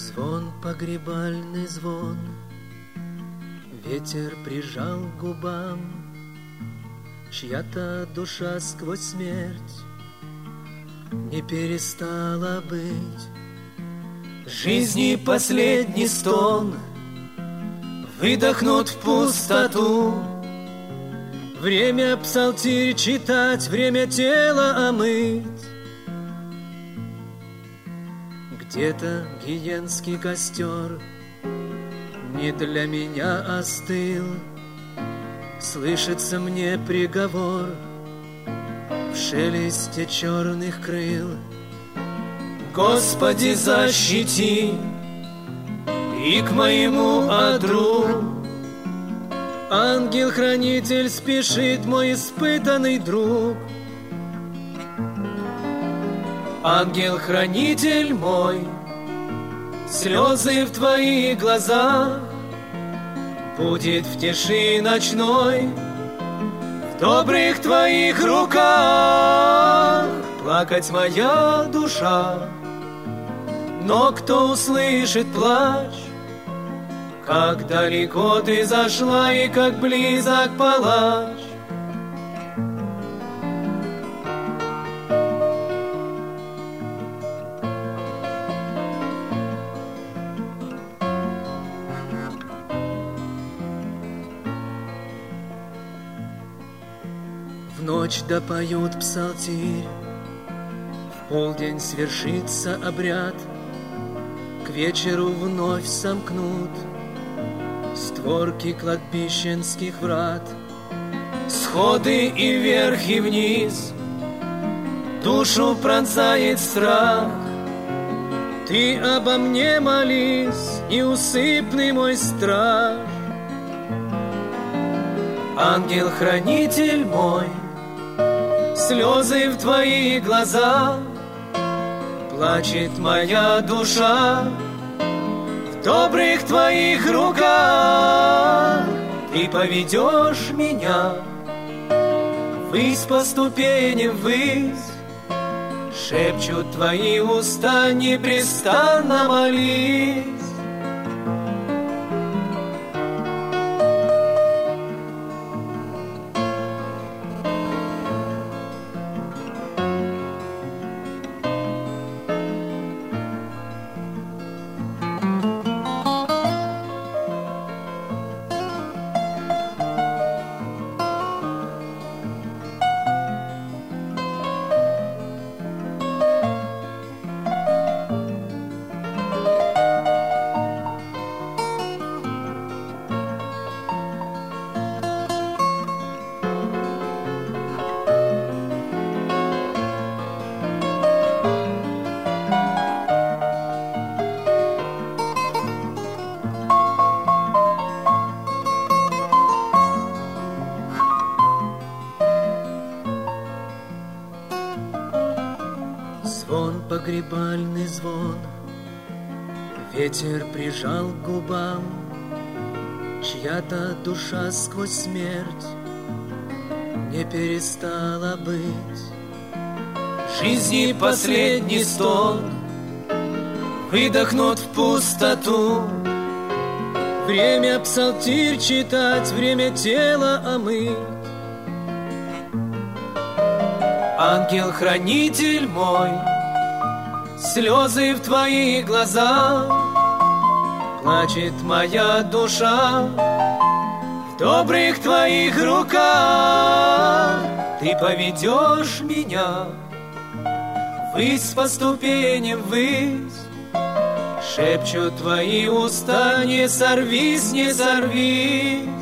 Звон, погребальный звон, ветер прижал к губам, чья-то душа сквозь смерть не перестала быть. Жизни последний стон выдохнут в пустоту. Время псалтирь читать, время тело омыть. Где-то гиенский костер не для меня остыл. Слышится мне приговор в шелесте черных крыл. Господи, защити и к моему одру. Ангел-хранитель спешит, мой испытанный друг. Ангел-хранитель мой, слезы в твоих глазах будет в тиши ночной, в добрых твоих руках плакать моя душа. Но кто услышит плач, как далеко ты зашла и как близок палач? В ночь допоют псалтирь, в полдень свершится обряд, к вечеру вновь сомкнут створки кладбищенских врат. Сходы и вверх, и вниз душу пронзает страх. Ты обо мне молись, неусыпный мой страж. Ангел-хранитель мой, слезы в твоих глазах, плачет моя душа. В добрых твоих руках ты поведешь меня ввысь по ступеням ввысь. Шепчут твои уста, непрестанно молись. Звон, погребальный звон, ветер прижал к губам, чья-то душа сквозь смерть не перестала быть. Жизни последний стон выдохнут в пустоту. Время псалтирь читать, время тело омыть. Ангел-хранитель мой, слезы в твоих глазах, плачет моя душа. В добрых твоих руках ты поведешь меня ввысь по ступеням ввысь. Шепчут твои уста, не сорвись, не сорвись.